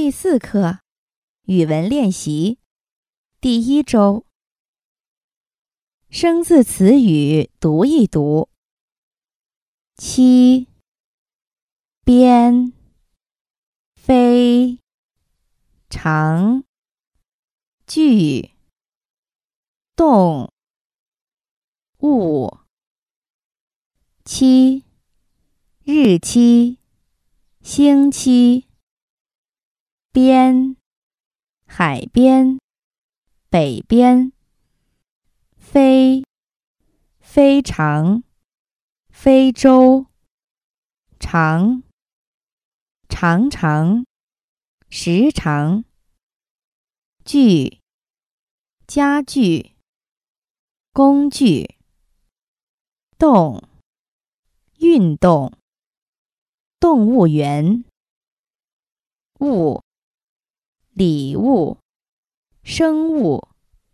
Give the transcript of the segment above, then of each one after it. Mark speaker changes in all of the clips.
Speaker 1: 第4课语文练习第1周生字词语读一读。七、边、非、常、具、动、物。期、日期、星期。边、海边、北边。非、非常、非洲。常、常常、时常。具、家具、工具。动、运动、动物园。物、礼物、生物。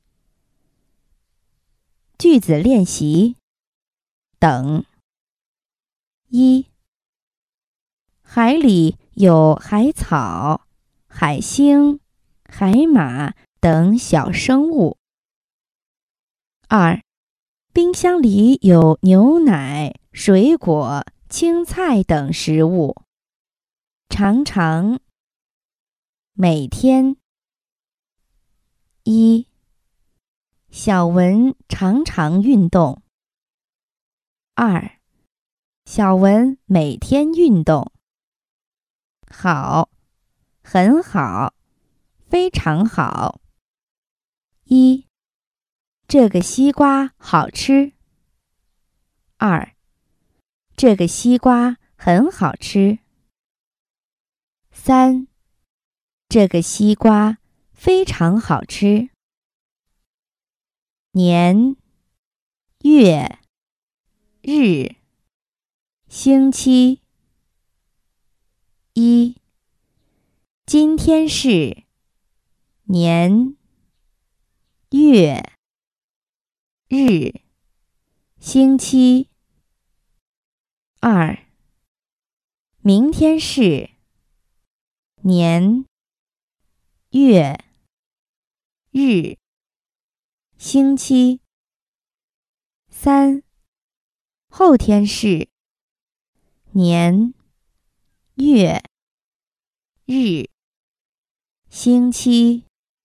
Speaker 1: 句子练习等。一、海里有海草、海星、海马等小生物。2、冰箱里有牛奶、水果、青菜等食物。常常、每天。1、小文常常运动。2、小文每天运动。好，很好，非常好。1、这个西瓜好吃。2、这个西瓜很好吃。3、这个西瓜非常好吃。年、月、日、星期。1、今天是年、月、日、星期。2、明天是年、月、日、星期。3、后天是年、月、日、星期。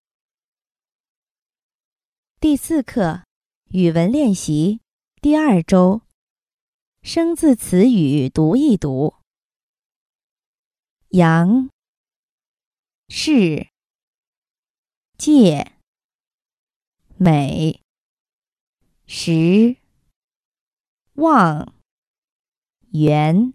Speaker 1: 第4课语文练习第2周生字词语读一读。杨、是、借、美、时、望、圆。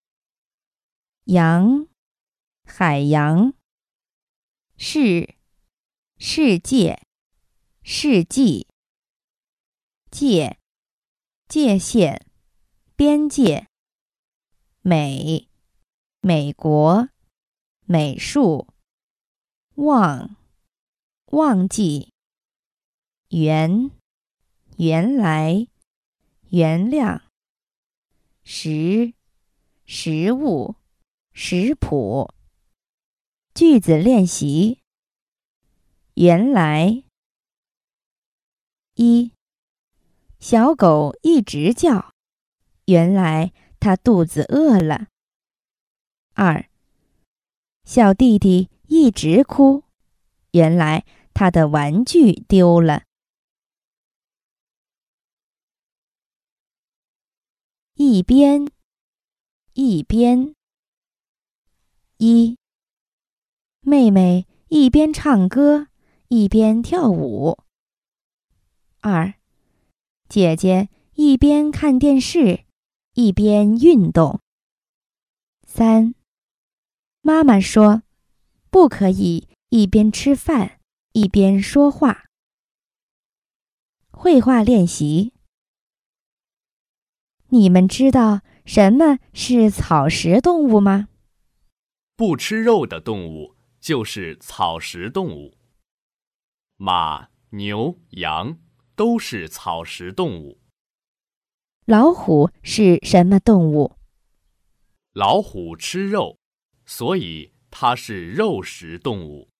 Speaker 1: 洋、海洋、是、世界、世纪。界、界限、边界。美、美国、美术。忘、忘记。原、原来、原谅。食、食物、食谱。句子练习原来。1、小狗一直叫，原来它肚子饿了。2、小弟弟一直哭，原来他的玩具丢了。一边、一边。1、妹妹一边唱歌一边跳舞。2、姐姐一边看电视一边运动。3、妈妈说不可以一边吃饭一边说话。绘画练习。你们知道什么是草食动物吗？
Speaker 2: 不吃肉的动物就是草食动物。马、牛、羊都是草食动物。
Speaker 1: 老虎是什么动物？
Speaker 2: 老虎吃肉，所以它是肉食动物。